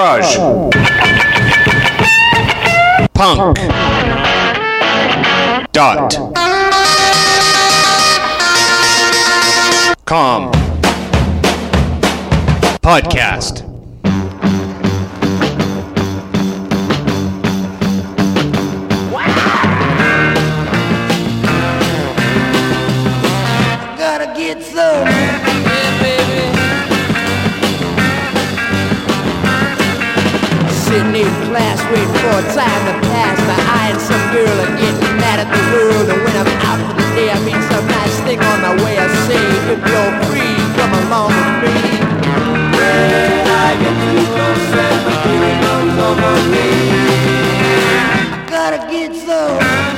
Garage. Punk. Dot. Com. Podcast. Gotta get some. Yeah, baby. Sitting in class waiting for a time to pass by eyeing some girl and getting mad at the world. And when I'm out for the day, I meet some nice thing on my way. I say, if you're free, come along with me. When I get too close and the feeling comes over me, I gotta get some.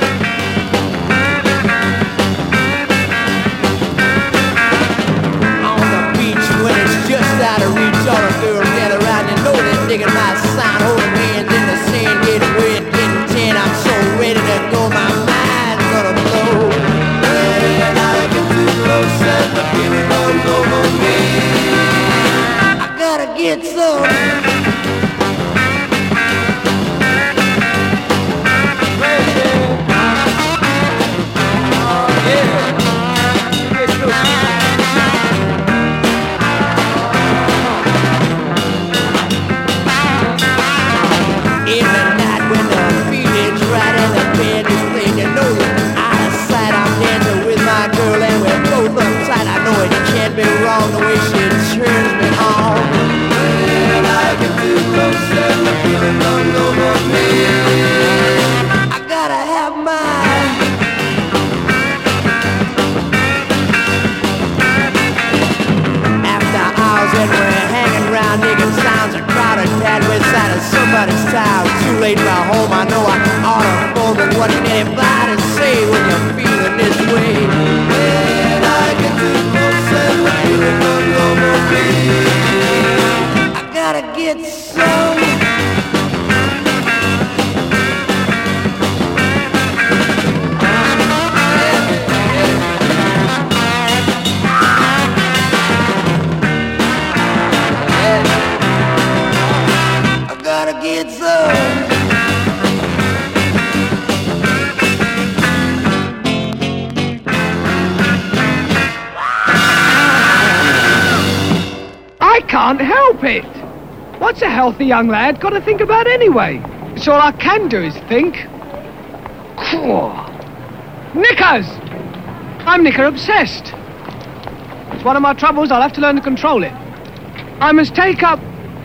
Just out of reach, all the girls gather around. You know they're digging my sign, holding hands in the sand, getting wet, getting tan. I'm so ready to go, my mind's gonna blow. When I get too close and the feeling comes over me, I gotta get some. Be wrong the way she turns me on. When I get too close and the feeling comes over me, I gotta have mine. After hours and we're hanging around, digging sounds of crowded pad side of somebody's town. Too late for home, I know I ought to phone, but what can anybody say when you're feeling this way? When I get too close and the feeling comes over me, I gotta get some. I gotta get some. I can't help it. What's a healthy young lad got to think about anyway? It's all I can do is think. Knickers! I'm knicker obsessed. It's one of my troubles. I'll have to learn to control it. I must take up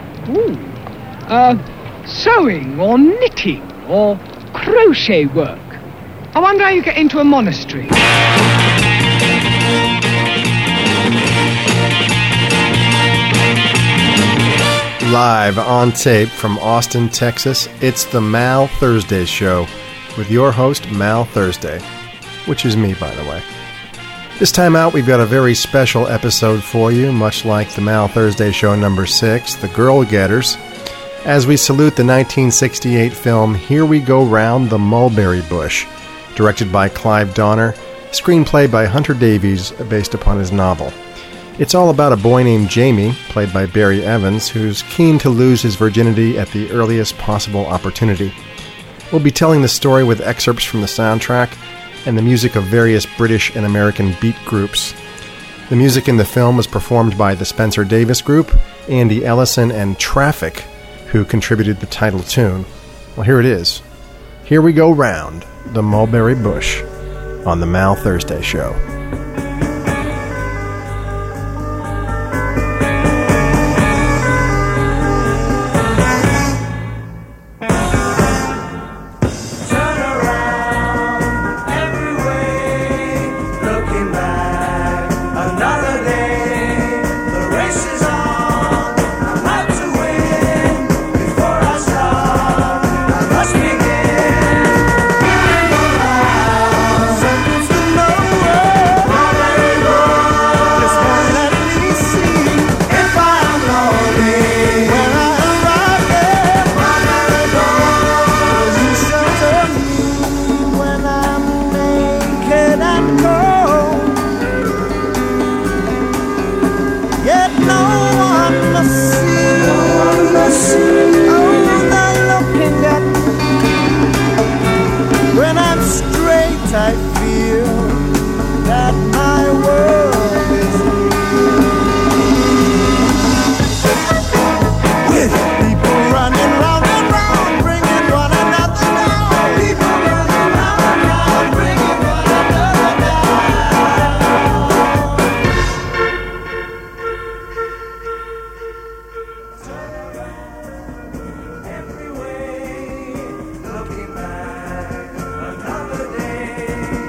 sewing or knitting or crochet work. I wonder how you get into a monastery. Live on tape from Austin, Texas, it's the Mal Thursday Show with your host, Mal Thursday, which is me, by the way. This time out, we've got a very special episode for you, much like the Mal Thursday Show number 6, The Girl Getters, as we salute the 1968 film Here We Go Round the Mulberry Bush, directed by Clive Donner, screenplay by Hunter Davies based upon his novel. It's all about a boy named Jamie, played by Barry Evans, who's keen to lose his virginity at the earliest possible opportunity. We'll be telling the story with excerpts from the soundtrack and the music of various British and American beat groups. The music in the film was performed by the Spencer Davis Group, Andy Ellison, and Traffic, who contributed the title tune. Well, here it is. Here We Go Round the Mulberry Bush on the Mal Thursday Show. Something's to know. I feel that my world is free. With people running round and round, bringing one another down. People running round and round, bringing one another down. Every way, looking back, another day.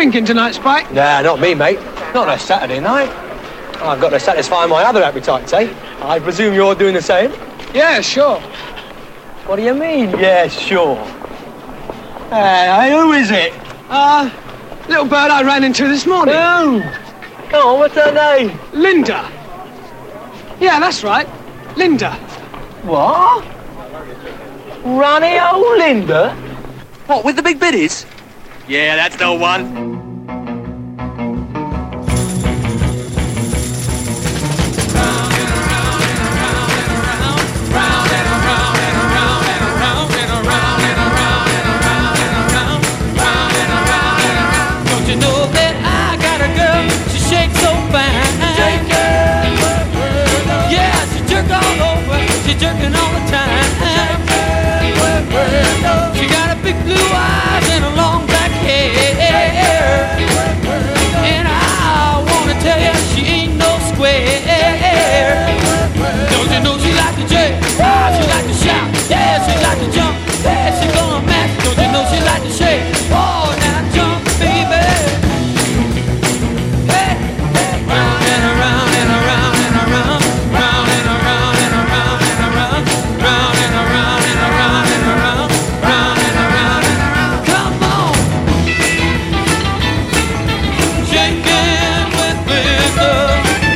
drinking tonight, Spike? Nah, not me, mate. Not on a Saturday night. I've got to satisfy my other appetites, eh? I presume you're doing the same? Yeah, sure. What do you mean, yeah, sure? Hey, who is it? Little bird I ran into this morning. Who? Come on, what's her name? Linda. Yeah, that's right. Linda. What? Ronnie O'Linda? What, with the big biddies? Yeah, that's the one. Jerking all the time. She got a big blue eyes and a long black hair. And I wanna tell you she ain't no square. Don't you know she like to jerk? Ah, she like to shout. Yeah, she like to jump. Yeah, she gonna match. Don't you know she like to shake? Oh, now jump, baby. Hey, hey, round and around and around and around, round and around and around and around, round and around and around and around, round and around and around. Come on, shaking with rhythm,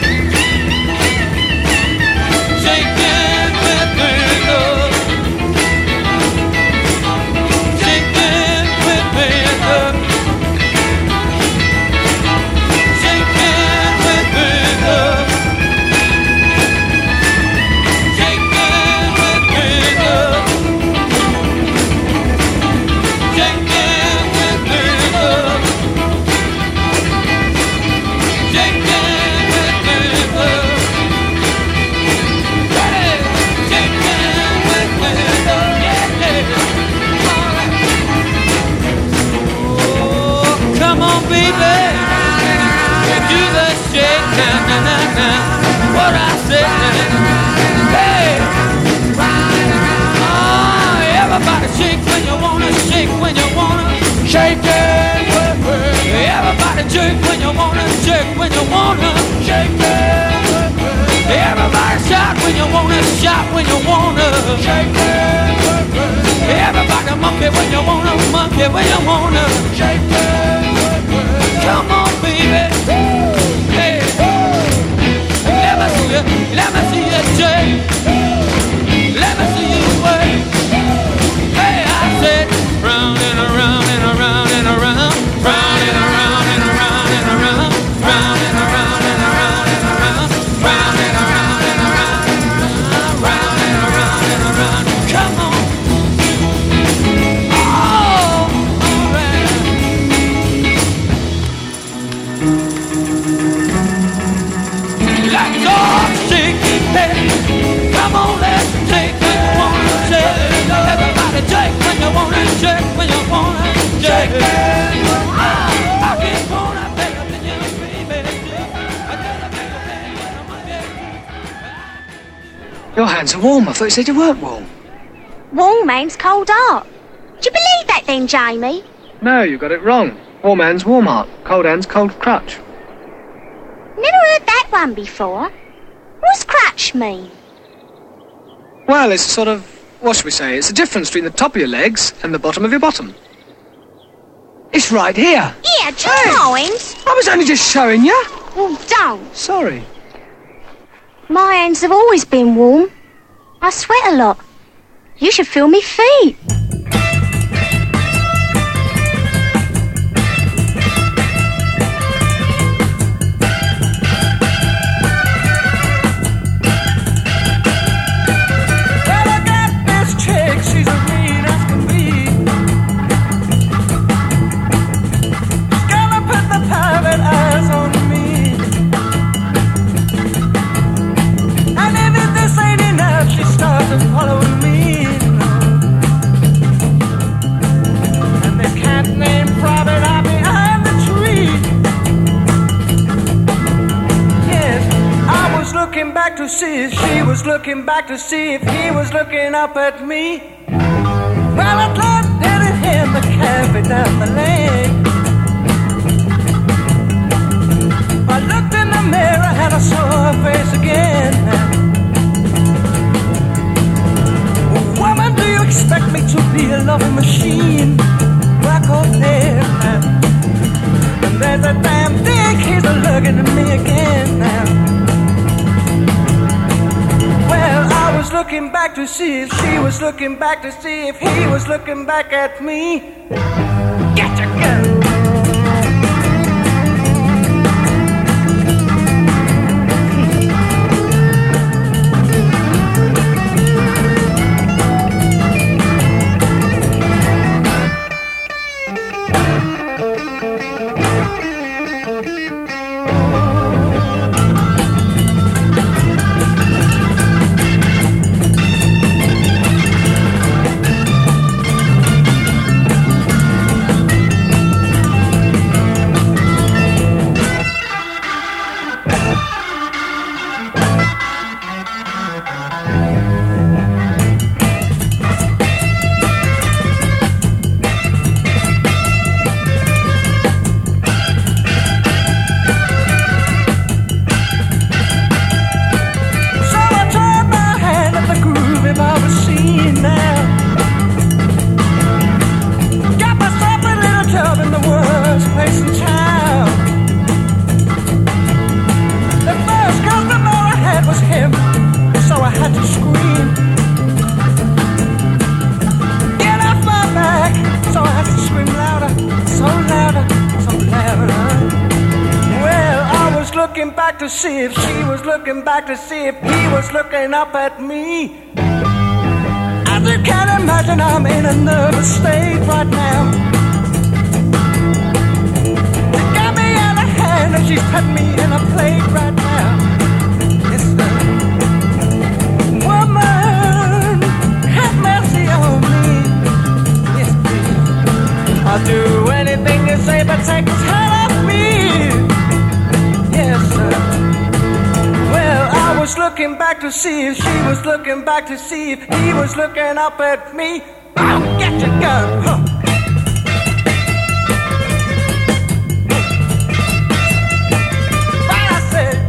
shaking with rhythm, shaking with rhythm, shaking with rhythm, shaking with rhythm, shaking with rhythm, shaking with rhythm. Ready? Shaking with rhythm, yeah. All right. Oh, come on, baby. Do the shake, na na na na. What I say, hey. Oh, everybody shake when you wanna, shake when you wanna, shake it. Everybody jerk when you wanna, jerk when you wanna, shake it. Everybody shout when you wanna, shout when you wanna, shake it. Everybody monkey when you wanna, monkey when you wanna, shake it. Come on, baby. Hey, let me see you shake. Let me see you work. Hey, I said, round and around and around and around, round and around and around and around, round and around and around and around, round and around and around, round and around and around. Come on. Oh, all right. Let's all shake it, hey. Come on, let's take when you wanna shake. Everybody shake when you wanna shake, when you wanna shake. I can't wanna beg up in you, baby. I gotta make a beg when I'm Your hands are warm. I thought you said you weren't warm. Warm hands, cold heart. Do you believe that then, Jamie? No, you got it wrong. Warm hands, warm heart. Cold hands, cold crutch. Never heard that one before. What's crutch mean? Well, it's a sort of, what should we say? It's the difference between the top of your legs and the bottom of your bottom. It's right here. Yeah, do you mind? I was only just showing you. Well, don't. Sorry. My hands have always been warm. I sweat a lot. You should feel me feet. Well, I got this chick, she's as mean as can be. She's gonna put the private eyes on me. And if this ain't enough, she started following me. And the cat named Private Eye behind the tree. Yes, I was looking back to see if she was looking back to see if he was looking up at me. Well, I thought didn't hit the cafe down the lane. the mirror and I saw her face again. Woman, do you expect me to be a loving machine? Black or hair? And there's a damn dick, he's looking at me again. Well, I was looking back to see if she was looking back to see if he was looking back at me. Get your gun! To see if she was looking back to see if he was looking up at me. As you can imagine, I'm in a nervous state right now. She got me in her hand and she's put me in a plate right now. Listen, woman, have mercy on me. Yes, please. I'll do anything you say, but take this hand off me. Yes, sir. Well, I was looking back to see if she was looking back to see if he was looking up at me. I'll get your gun, huh? What I said.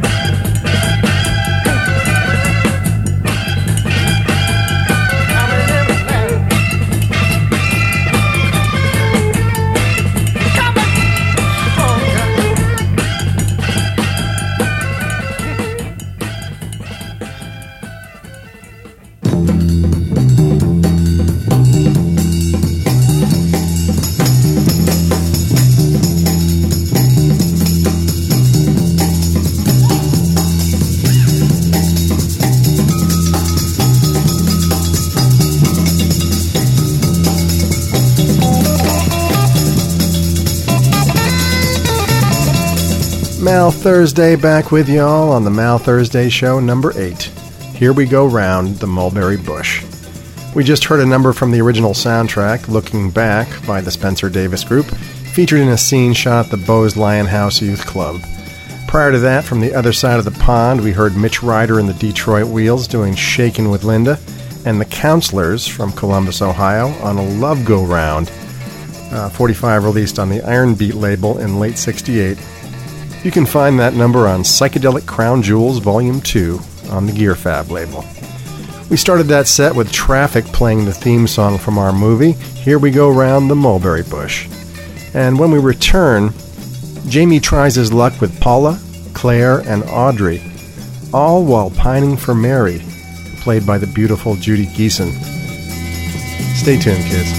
Mal Thursday back with y'all on the Mal Thursday show number 8. Here we go round the Mulberry Bush. We just heard a number from the original soundtrack, Looking Back, by the Spencer Davis Group, featured in a scene shot at the Bose Lionhouse Youth Club. Prior to that, from the other side of the pond, we heard Mitch Ryder and the Detroit Wheels doing Shakin' with Linda, and the Counselors from Columbus, Ohio, on a Love Go Round, 45 released on the Iron Beat label in late 68. You can find that number on Psychedelic Crown Jewels Volume 2 on the Gear Fab label. We started that set with Traffic playing the theme song from our movie, Here We Go Round the Mulberry Bush. And when we return, Jamie tries his luck with Paula, Claire, and Audrey, all while pining for Mary, played by the beautiful Judy Geeson. Stay tuned, kids.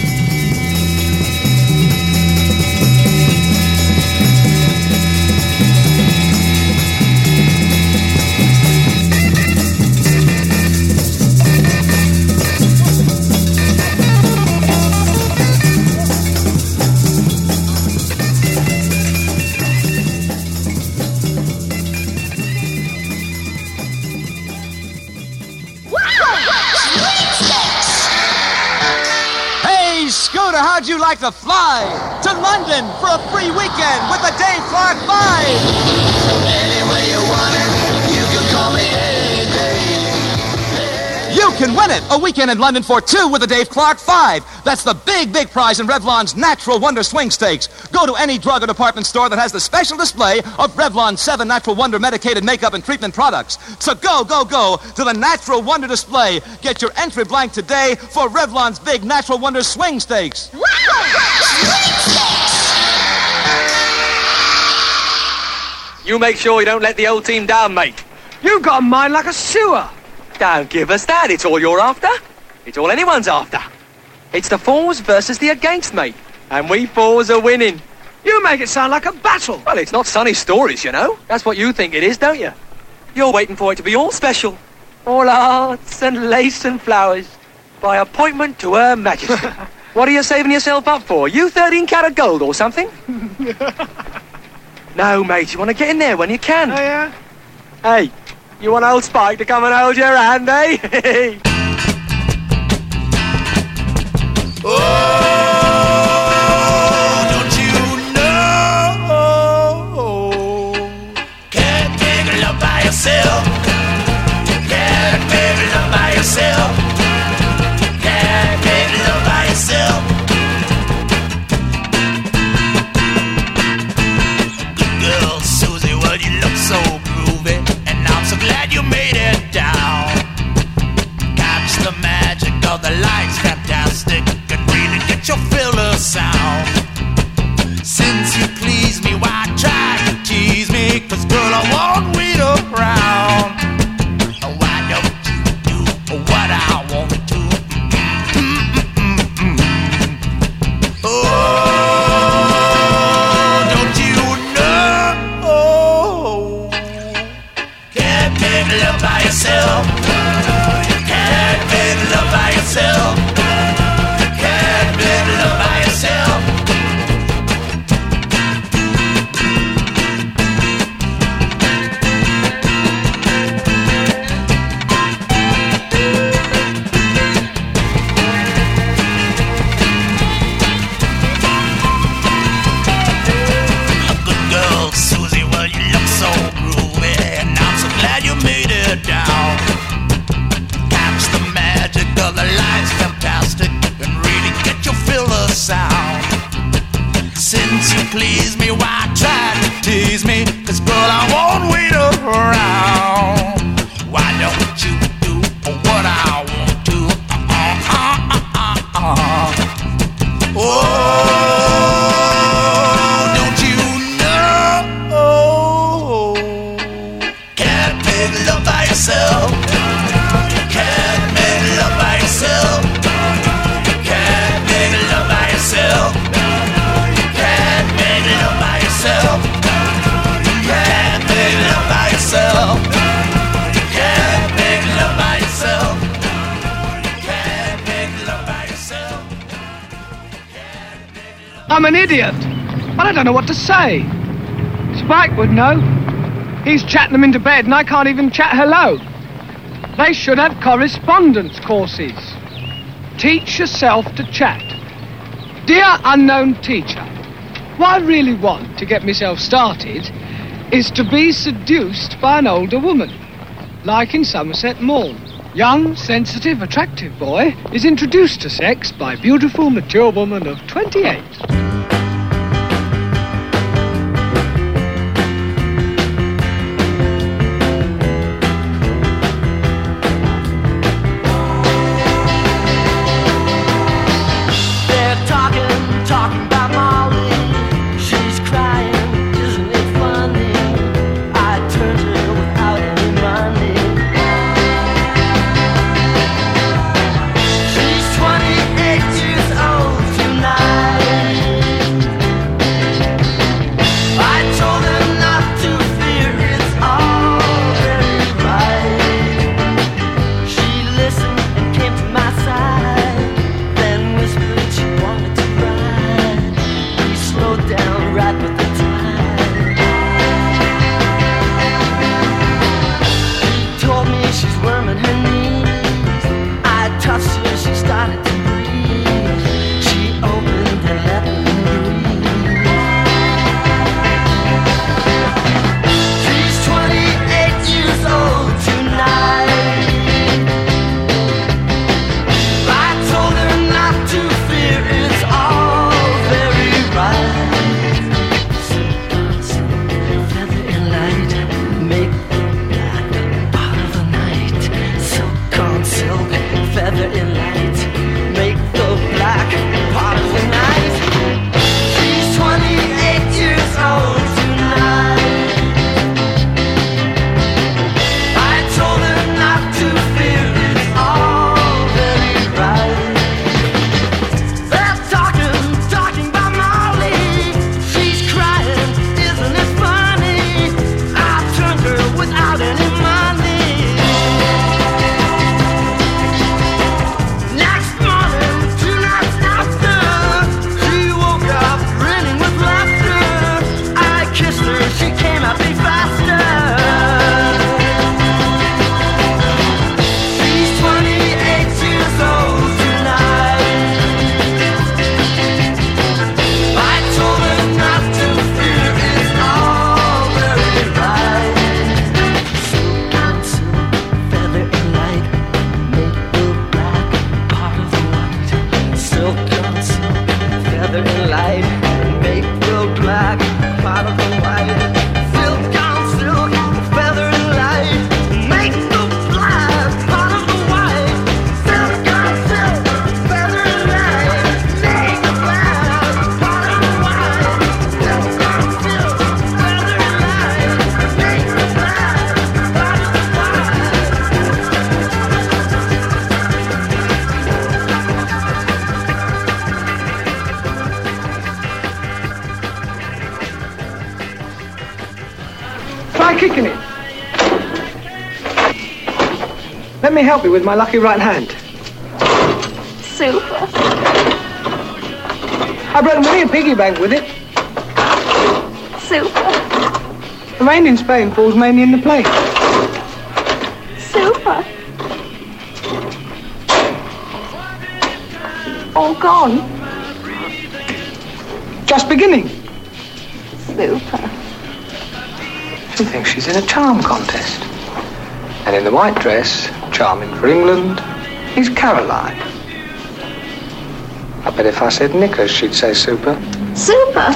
How'd you like to fly to London for a free weekend with the Dave Clark Vibe? Any way you want it, you can call me any day. You can win it. A weekend in London for two with the Dave Clark 5. That's the big, big prize in Revlon's Natural Wonder Swing Stakes. Go to any drug or department store that has the special display of Revlon's 7 Natural Wonder medicated makeup and treatment products. So go to the Natural Wonder display. Get your entry blank today for Revlon's big Natural Wonder Swing Stakes. Wow! Swing stakes! You make sure you don't let the old team down, mate. You've got a mind like a sewer. Don't give us that. It's all you're after. It's all anyone's after. It's the fours versus the against, mate. And we fours are winning. You make it sound like a battle. Well, it's not sunny stories, you know. That's what you think it is, don't you? You're waiting for it to be all special. All hearts and lace and flowers. By appointment to Her Majesty. What are you saving yourself up for? You 13-carat gold or something? No, mate, you want to get in there when you can. Oh, yeah? Hey, you want old Spike to come and hold your hand, eh? Oh, don't you know? Can't make love by yourself. Can't make love by yourself. Can't make love by yourself. Good girl, Susie, well, you look so groovy, and I'm so glad you made it down. Catch the magic of the lights, fantastic. Get your fill of sound. Since you please me, why try to tease me? 'Cause girl, I won't wait around. Why don't you do what I want to? Oh, don't you know? Can't make love by yourself. Can't make love by yourself. Down. Catch the magic of the lights, fantastic, and really get your fill of sound. Since you please me, why try to tease me? 'Cause girl, I won't wait around. Why don't you do what I want to? Oh, don't you know? Can't make love by yourself. Can't make love by yourself. Can't make love by yourself. Can't make love by yourself. Can't make love by yourself. Can't make love by yourself. Can't make love by yourself. I'm an idiot, but I don't know what to say. Spike would know. He's chatting them into bed, and I can't even chat hello. They should have correspondence courses. Teach yourself to chat. Dear unknown teacher, what I really want to get myself started is to be seduced by an older woman, like in Somerset Maugham. Young, sensitive, attractive boy is introduced to sex by beautiful, mature woman of 28. She's 28 years old tonight. black part of the night. She's 28 years old tonight. I told her not to fear, it's all very right. They're talking about Molly. She's crying, isn't it funny? I turned her without any money. Next morning, 2 nights after, she woke up grinning with laughter. I kissed her, she came at me faster. She's 28 years old tonight. I told her not to fear, it's all very right. Silk on silk, feather and light, maple black, part of the white. Silk on silk, feather and light, maple black, part of the white. Silk on silk, feather and light, maple black, part of the white. Silk on silk, feather and light, maple black, part of the white. Silk on silk, feather and light, maple black, part of the Try kicking it. Let me help you with my lucky right hand. Super. I brought money a piggy bank with it. Super. The rain in Spain falls mainly in the plate. Super. All gone. Just beginning. Super. She thinks she's in a charm contest. And in the white dress, charming for England, is Caroline. I bet if I said knickers, she'd say super. Super.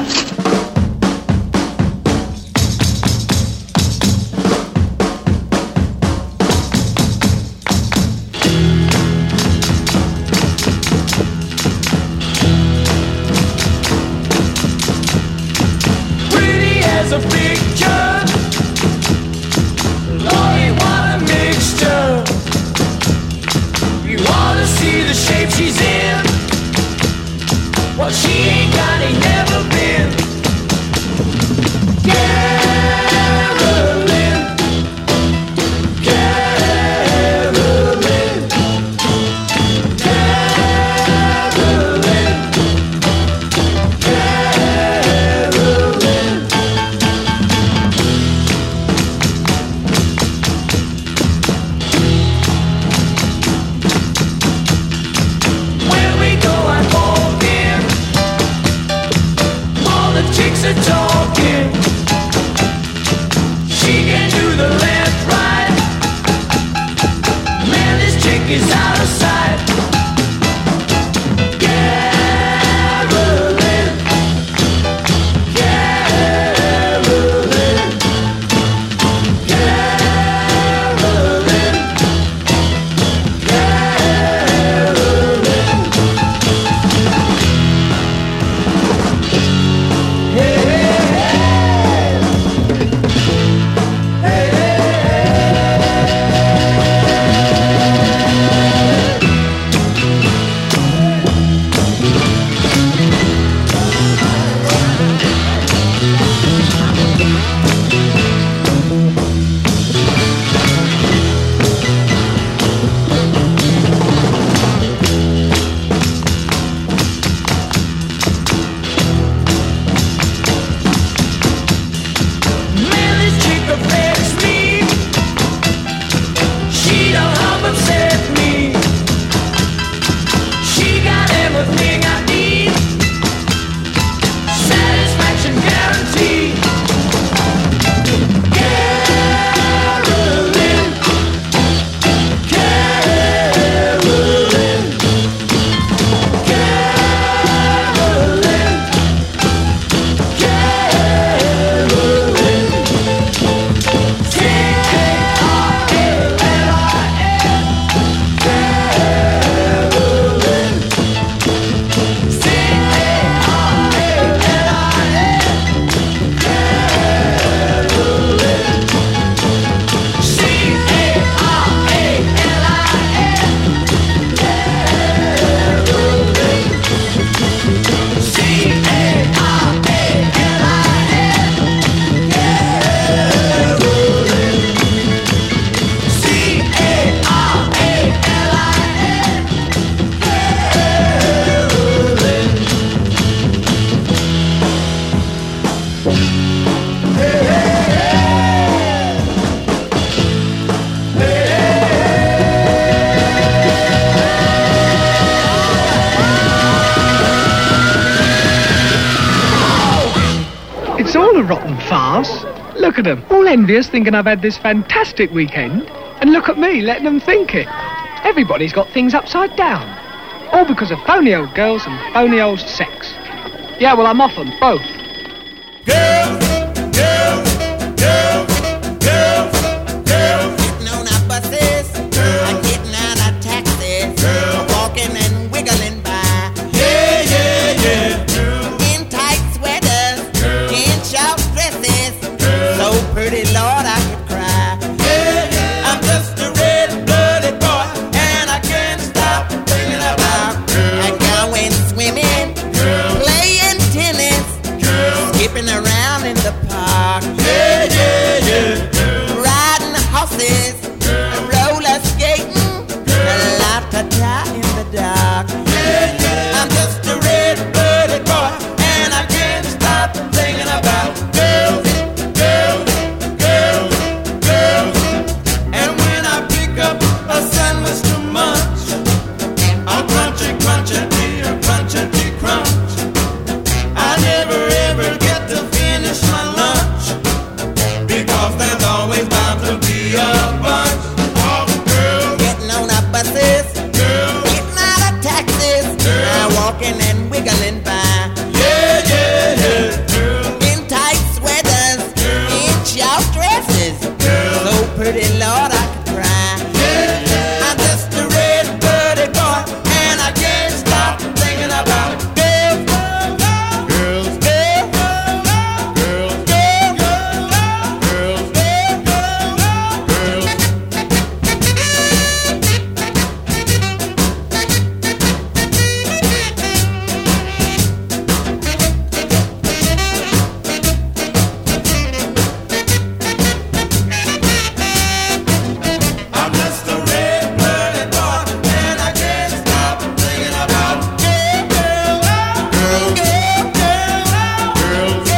Pretty as a picture. Lordy, what a mixture. You wanna see the shape she's in. Well, she ain't got, ain't never been. Carolyn. Carolyn. Carolyn. Carolyn. When we go, I walk in. rotten farce. Look at them, all envious, thinking I've had this fantastic weekend. And look at me, letting them think it. Everybody's got things upside down. All because of phony old girls and phony old sex. Yeah, well, I'm off them, both. Girls, girls, girls, girls, girls. Getting on our buses, girls. Getting out of taxis, girls. Walking and wiggling by. Yeah, yeah, yeah. Girls. In tight sweaters, girls. In short dresses, girls. So pretty, Lord, I could cry. Yeah, yeah. I'm just a red-blooded boy, and I can't stop thinking about girls. Going swimming, girls. Playing tennis, girls. Skipping around in the park. Yeah, yeah, yeah. Riding horses, roller skating, a lot to die in the dark. Yeah, yeah. I'm just a red-blooded boy, and I can't stop thinking about girls, girls, girls, girls. And when I pick up a sandwich to munch, I'll crunchy, crunchy, dear, crunchy, crunch. I never ever get to finish my lunch, because there's always bound to be a bunch of girls. Getting on our buses, girls. Getting out of taxis, girls. Walking and wiggling by. Yeah, yeah, yeah. Girls. In tight sweaters, girls. In short dresses, girls. So pretty, Lord, I could cry. Yeah, yeah. I'm just a red-blooded boy, and I can't stop thinking about girls, girls, girls, girls, girls, girls, I'm just a red-blooded boy, and I can't stop thinking about girls, girls, girls,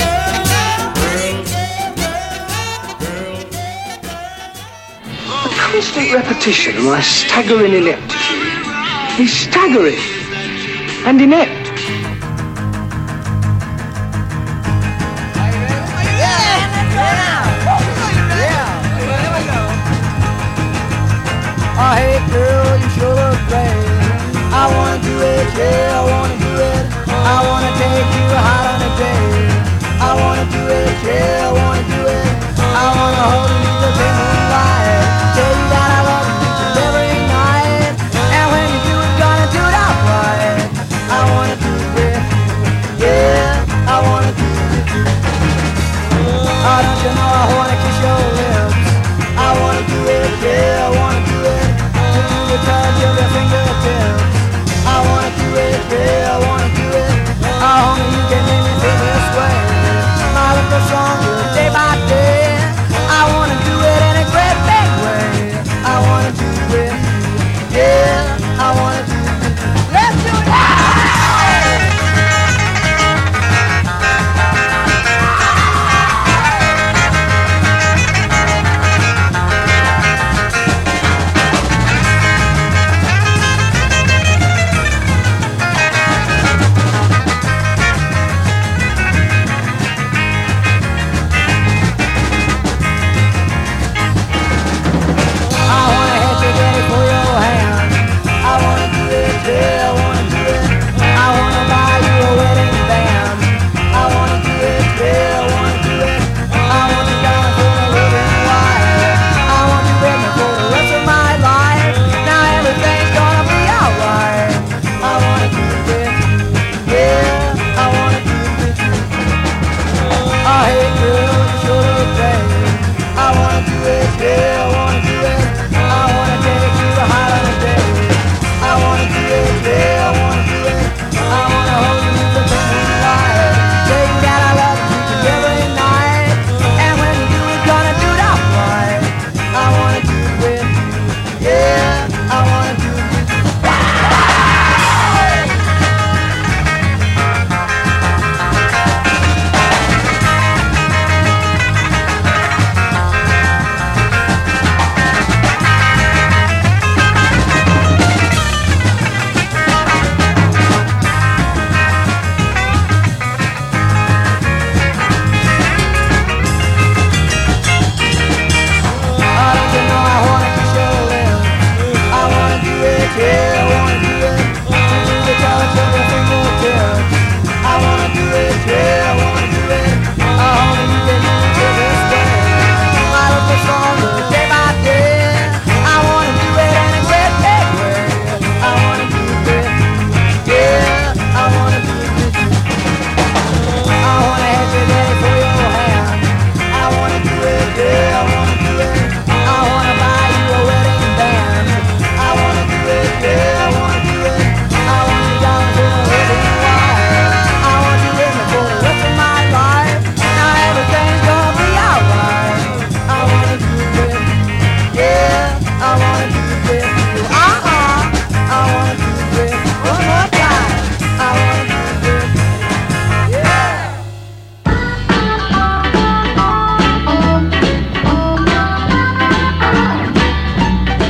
The constant repetition of my staggering ineptitude is staggering and inept. Oh, hey, girl, you sure look great. I wanna do it, yeah, I wanna do it. I wanna take you out on a date. I wanna do it, yeah, I wanna do it. I wanna hold you in the big moonlight. Tell you that I love you each and every night. And when you do it, gonna do it outright. I wanna do it with you, yeah, I wanna do it with you. Oh, don't you know I wanna kiss your lips. I wanna do it, yeah, I wanna do it. To do the touch of your fingertips.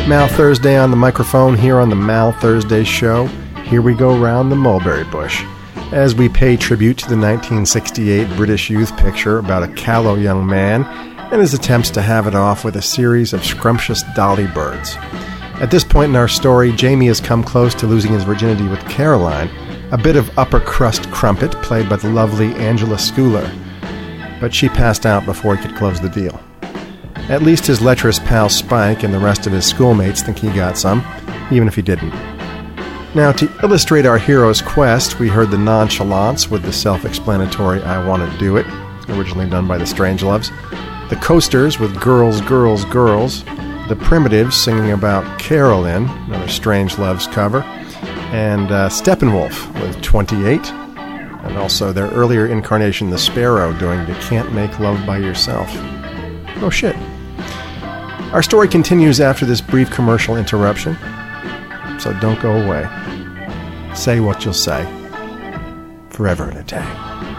Mal Thursday on the microphone here on the Mal Thursday Show. Here we go round the mulberry bush as we pay tribute to the 1968 British youth picture about a callow young man and his attempts to have it off with a series of scrumptious dolly birds. At this point in our story, Jamie has come close to losing his virginity with Caroline, a bit of upper crust crumpet played by the lovely Angela Schuyler. But she passed out before he could close the deal. At least his lecherous pal Spike and the rest of his schoolmates think he got some, even if he didn't. Now, to illustrate our hero's quest, we heard the Nonchalants with the self-explanatory I Want to Do It, originally done by the Strangeloves, the Coasters with Girls, Girls, Girls, the Primitives singing about Carolyn, another Strangeloves cover, and Steppenwolf with 28, and also their earlier incarnation, the Sparrow, doing You Can't Make Love by Yourself. Oh shit. Our story continues after this brief commercial interruption, so don't go away. Say what you'll say. Forever and a day.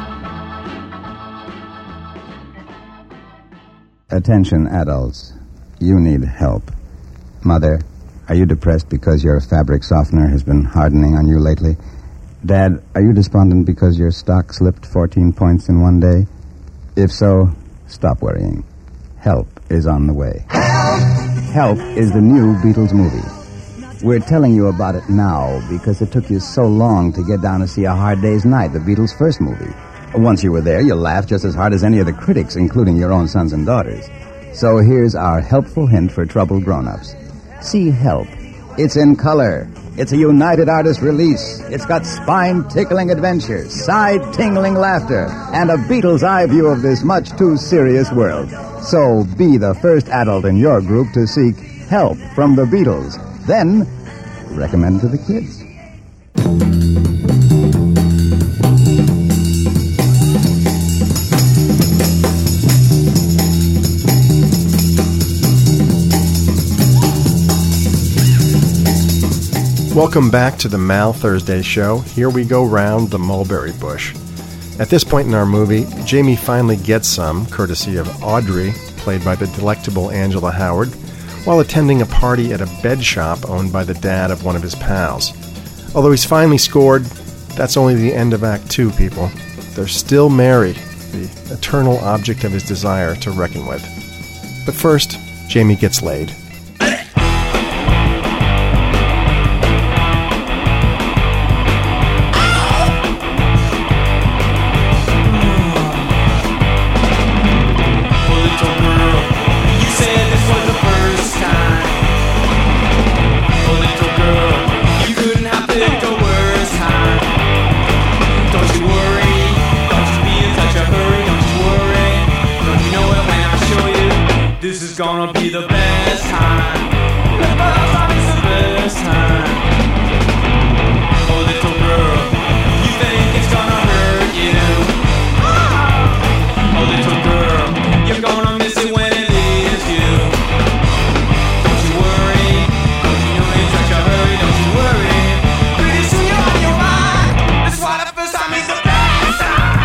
Attention, adults. You need help. Mother, are you depressed because your fabric softener has been hardening on you lately? Dad, are you despondent because your stock slipped 14 points in one day? If so, stop worrying. Help is on the way. Help is the new Beatles movie. We're telling you about it now because it took you so long to get down to see A Hard Day's Night, the Beatles' first movie. Once you were there, you laughed just as hard as any of the critics, including your own sons and daughters. So here's our helpful hint for troubled grown-ups. See Help. It's in color. It's a United Artists release. It's got spine-tickling adventure, side-tingling laughter, and a Beatles' eye view of this much too serious world. So be the first adult in your group to seek help from the Beatles. Then, recommend it to the kids. Welcome back to the Mal Thursday Show. Here we go round the mulberry bush. At this point in our movie, Jamie finally gets some, courtesy of Audrey, played by the delectable Angela Howard, while attending a party at a bed shop owned by the dad of one of his pals. Although he's finally scored, that's only the end of Act 2, people. There's still Mary, the eternal object of his desire to reckon with. But first, Jamie gets laid. Gonna be the best time. The best time is the best time. Oh, little girl, you think it's gonna hurt you? Oh, little girl, you're gonna miss it when it leaves you. Don't you worry, don't you know it's such a hurry? Don't you worry, pretty soon you're on your mind. That's why the first time is the best time.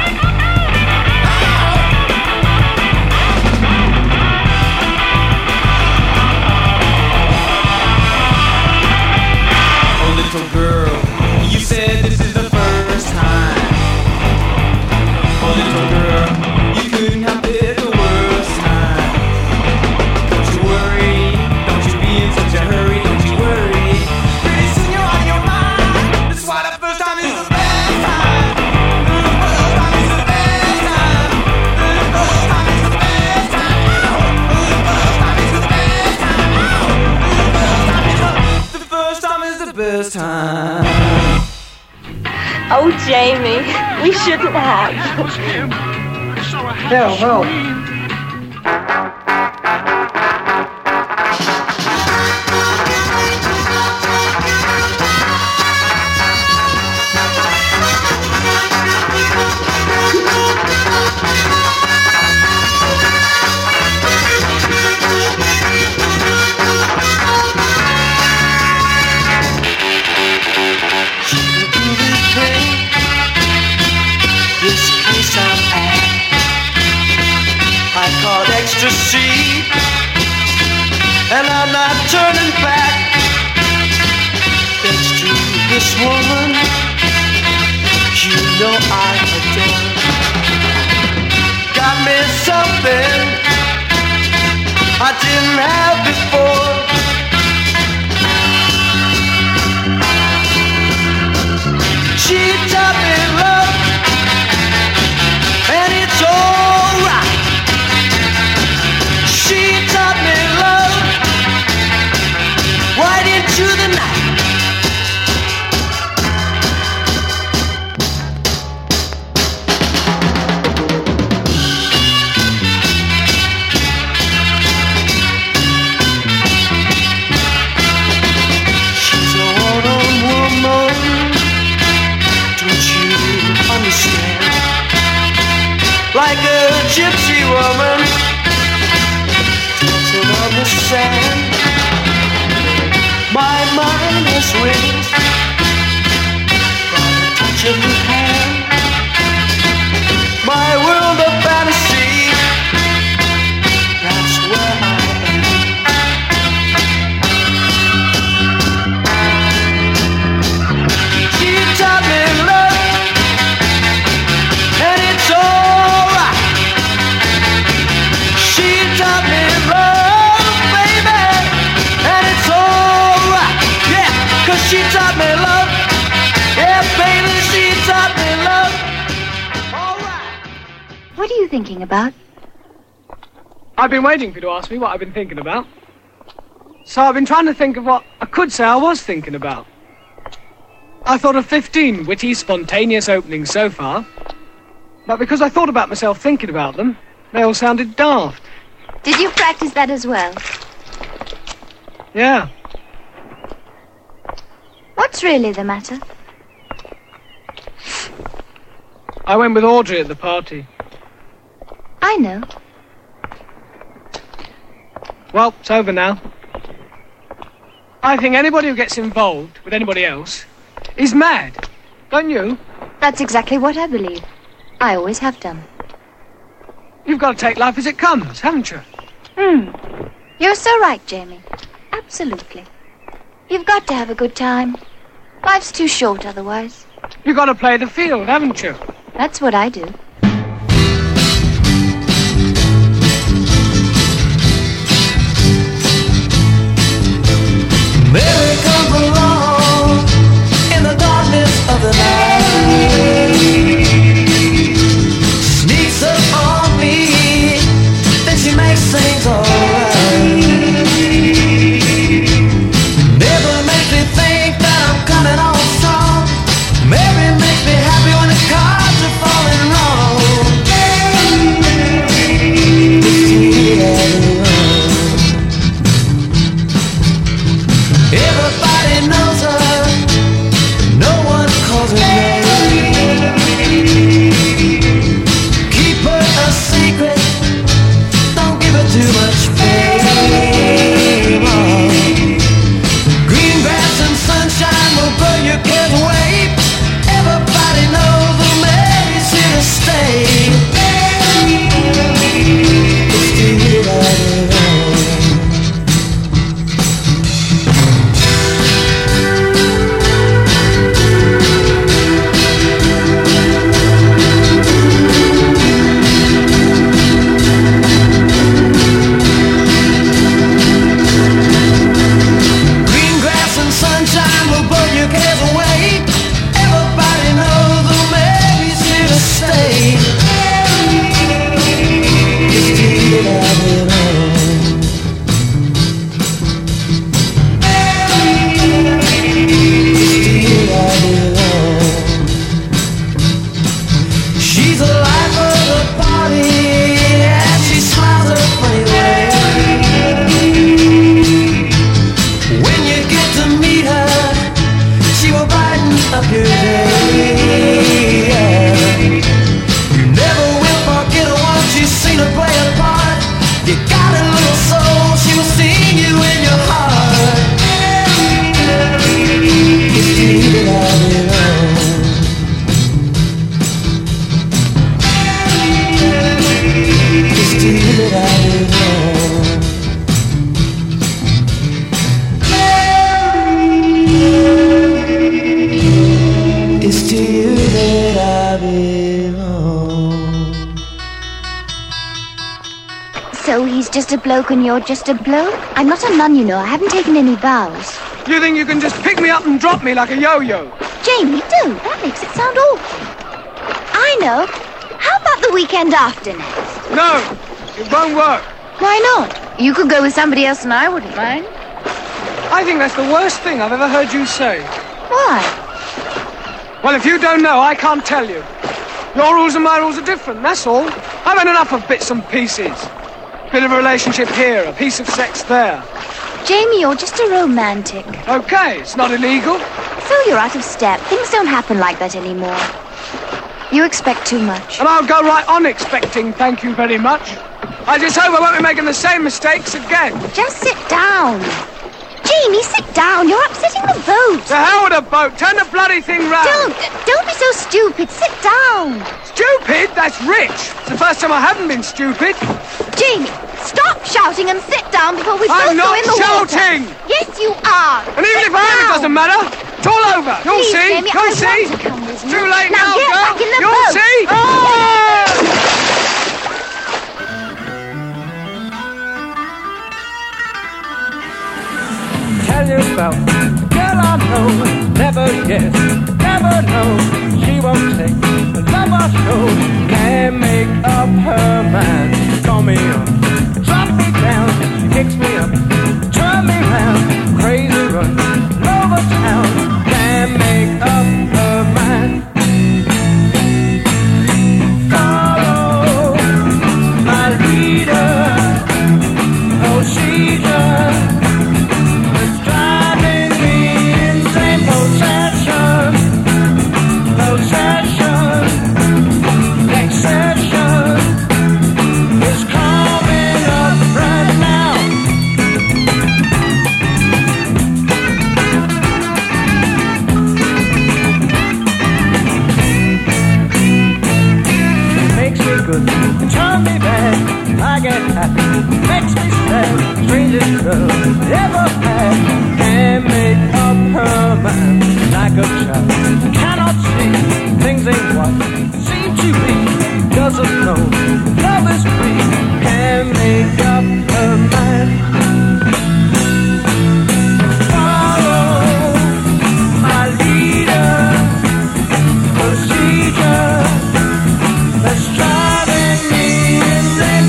Little girl, you said this is the first time. Oh, little girl, you couldn't have picked the worst time. Don't you worry, don't you be in such a hurry, don't you worry. Pretty soon you're on your mind. That's why the first time is the best time. The first time is the best time. The first time is the best time. The first time is the best time. The first time is the best time. Oh, Jamie, we shouldn't have. Yeah, well. This case I've had. woman you know I adore. Got me something I didn't have before. She taught me love, and it's alright. She taught me love right into the night. She's a one-on woman, don't you understand? Like a gypsy woman dancing on the sand. My mind is wings by the touch of your hand. My world of fantasy, that's where I am. She taught me love, and it's alright. She taught me love, baby, and it's alright. Yeah, 'cause she taught me love. Yeah, baby, she taught me love. What are you thinking about? I've been waiting for you to ask me what I've been thinking about. So I've been trying to think of what I could say I was thinking about. I thought of 15 witty, spontaneous openings so far. But because I thought about myself thinking about them, they all sounded daft. Did you practice that as well? Yeah. What's really the matter? I went with Audrey at the party. I know. Well, it's over now. I think anybody who gets involved with anybody else is mad. Don't you? That's exactly what I believe. I always have done. You've got to take life as it comes, haven't you? You're so right, Jamie. Absolutely. You've got to have a good time. Life's too short otherwise. You've got to play the field, haven't you? That's what I do. Mary comes along in the darkness of the night, sneaks up on me, then she makes things alright. Never makes me think that I'm coming on strong. Mary makes me happy when the cards are falling wrong. Everybody knows her, no one calls her name. Keep her a secret, don't give her too much fame. Green grass and sunshine will burn your cares away. Everybody knows that Mary's here to stay. It's the year I green grass and sunshine will burn your cares away. Everybody knows that Mary's here to stay. It's the year I've been on. It's the year I've been on. She's the life of the party, and she smiles her funny way. When you get to meet her, she will brighten up your day. You never will forget her once you've seen her play a part. You got a little soul, she will sing you in your heart. It's the year I've been on. It's the year I've been on. just a bloke and you're just a bloke? I'm not a nun, you know. I haven't taken any vows. You think you can just pick me up and drop me like a yo-yo? Jamie, don't. That makes it sound awful. I know. How about the weekend after next? No, it won't work. Why not? You could go with somebody else and I wouldn't mind. I think that's the worst thing I've ever heard you say. Why? Well, if you don't know, I can't tell you. Your rules and my rules are different, that's all. I've had enough of bits and pieces. Bit of a relationship here, a piece of sex there. Jamie, you're just a romantic. Okay, it's not illegal. So you're out of step. Things don't happen like that anymore. You expect too much. And I'll go right on expecting, thank you very much. I just hope I won't be making the same mistakes again. Just sit down. Jamie, sit down. You're upsetting the boat. To hell with a boat. Turn the bloody thing round. Don't be so stupid. Sit down. Stupid? That's rich. It's the first time I haven't been stupid. Jamie, stop shouting and sit down before we both go in the shouting. water. Yes, you are. And even if I am, it doesn't matter. It's all over. You'll Please, see. Jamie, You'll I see. want to come with you. Too late now, get girl. back in the You'll boat. see. Oh! Tell you about the girl I know, never yes, never no. She won't take the love I show. Can't make up her mind. Call me up, drop me down. She kicks me up, turn me round. Crazy run, over town. Can't make up her mind. Follow my leader. Oh, she just driving me insane. Possession, vexation is coming up right now. Makes me good and turn me bad. I get happy, makes me sad. Strangest girl ever had. Can't make up her mind like a child. Cannot see things ain't what seem to be. Doesn't know love is free. Can't make up her mind. Follow my leader. Procedure that's driving me insane.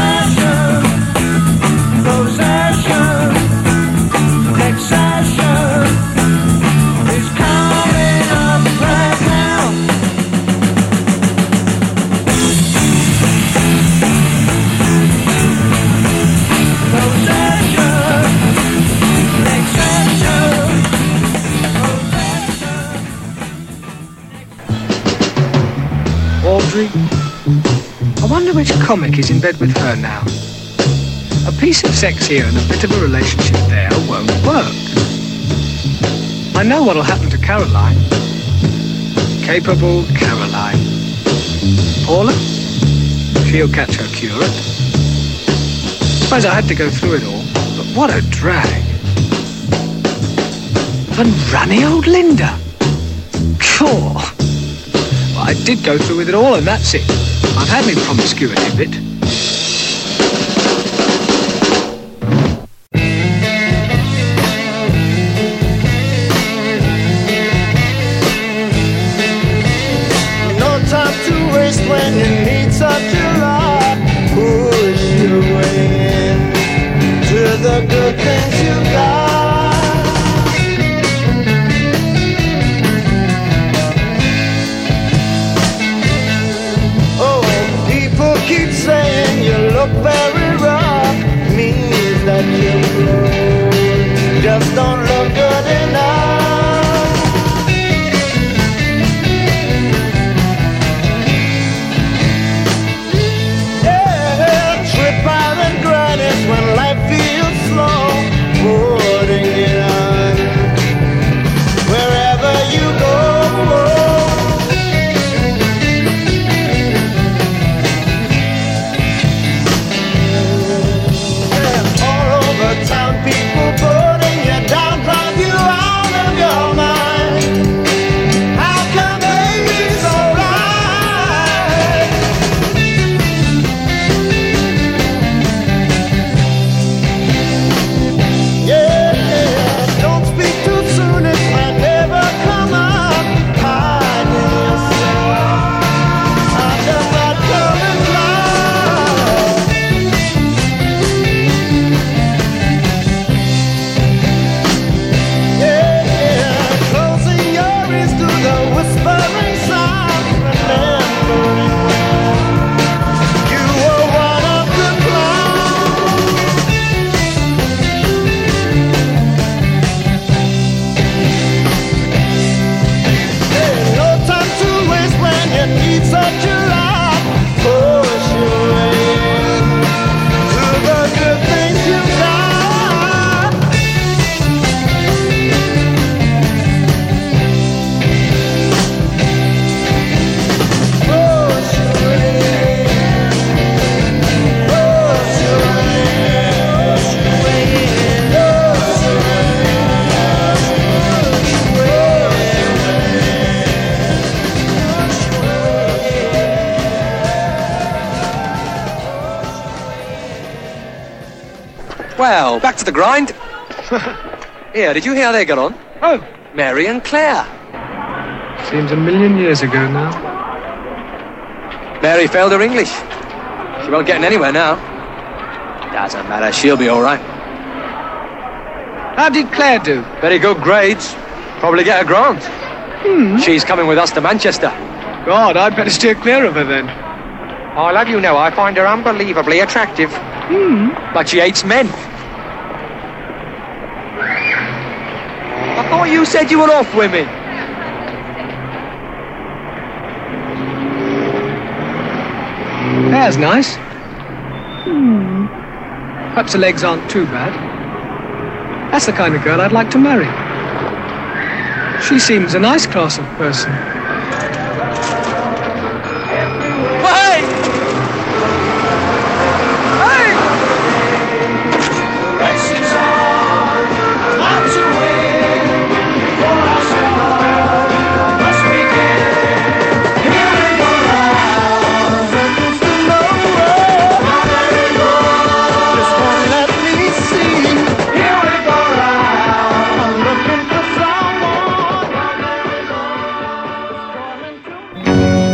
Possession, vexation is coming up right now. Possession, vexation, Audrey, I wonder which comic is in bed with her now. A piece of sex here and a bit of a relationship there won't work. I know what'll happen to Caroline. Capable Caroline. Paula? She'll catch her curate. Suppose I had to go through it all, but what a drag. And runny old Linda. Cool. Well, I did go through with it all and that's it. I've had my promiscuity bit. When you need such a lot, push your way in to the good things you got. Oh, people keep saying Well, back to the grind. Here, did you hear how they got on? Oh. Mary and Claire. Seems a million years ago now. Mary failed her English. She won't get anywhere now. Doesn't matter, she'll be all right. How did Claire do? Very good grades. Probably get a grant. She's coming with us to Manchester. God, I'd better steer clear of her then. I'll have you know, I find her unbelievably attractive. But she hates men. I thought you said you were off women. Hair's nice. Perhaps her legs aren't too bad. That's the kind of girl I'd like to marry. She seems a nice class of person. Hey! Hey! Races on, not to win. For our show must begin. Here we go round, circles to nowhere. There we go, just won't let me see. Here we go round, I'm looking for someone. There we go, just coming to me.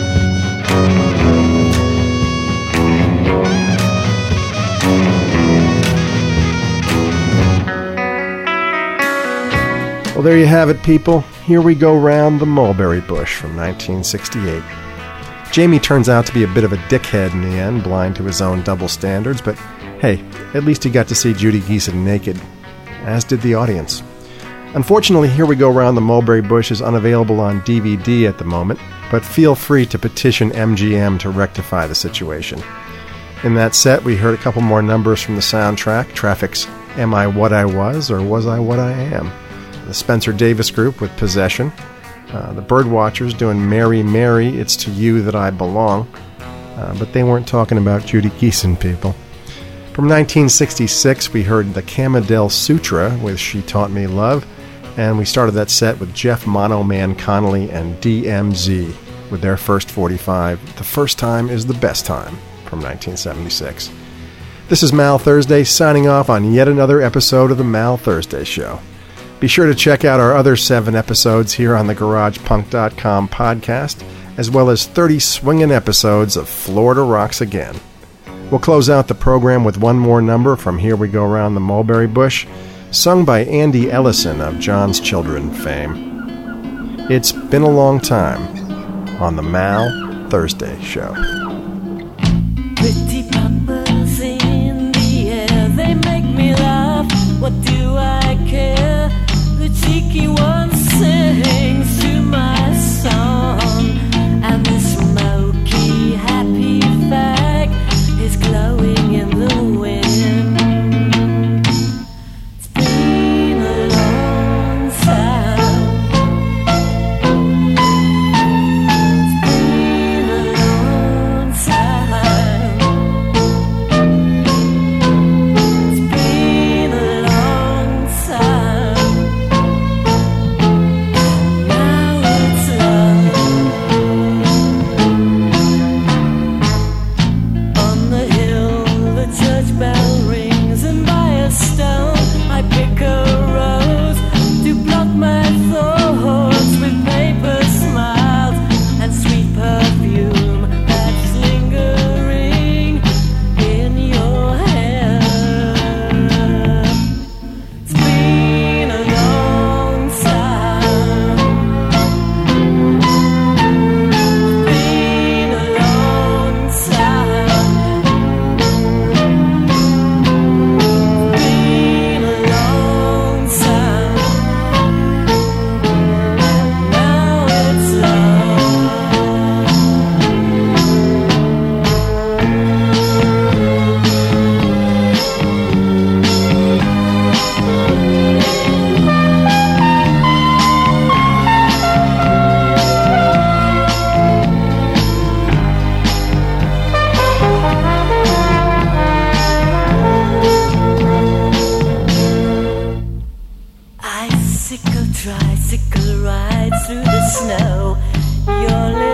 Well, there you have it, people. Here we go round the mulberry bush from 1968. Jamie turns out to be a bit of a dickhead in the end, blind to his own double standards, but hey, at least he got to see Judy Geeson naked, as did the audience. Unfortunately, Here We Go Round the Mulberry Bush is unavailable on DVD at the moment, but feel free to petition MGM to rectify the situation. In that set, we heard a couple more numbers from the soundtrack, Traffic's Am I What I Was or Was I What I Am? The Spencer Davis Group with Possession, the Birdwatchers doing Mary, Mary, It's to You That I Belong, but they weren't talking about Judy Geeson, people. From 1966, we heard the Camadel Sutra with She Taught Me Love, and we started that set with Jeff Mono Man Connolly and DMZ with their first 45, The First Time is the Best Time, from 1976. This is Mal Thursday signing off on yet another episode of the Mal Thursday Show. Be sure to check out our other 7 episodes here on the GaragePunk.com podcast, as well as 30 swinging episodes of Florida Rocks Again. We'll close out the program with one more number from Here We Go Round the Mulberry Bush, sung by Andy Ellison of John's Children fame. It's been a long time on the Mal Thursday Show. Pretty bubbles in the air, they make me laugh. What do I care? The cheeky one sings to my song, and the smoky happy fag is glowing in the wind. It's been a long time. It's been a long time. It's been a long time. Now it's love. On the hill, the church bell rings, and by a stone I pick a rose to block my thoughts with paper smiles and sweet perfume that's lingering in your hair. It's been a long time. Been a long time. Been a long time. Now it's love. Icicle, tricycle rides through the snow. Your